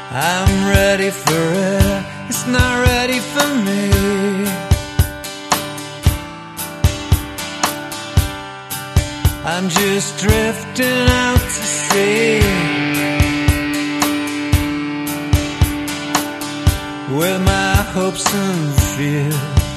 I'm ready for it, it's not ready for me. I'm just drifting out to sea with my hopes and fears.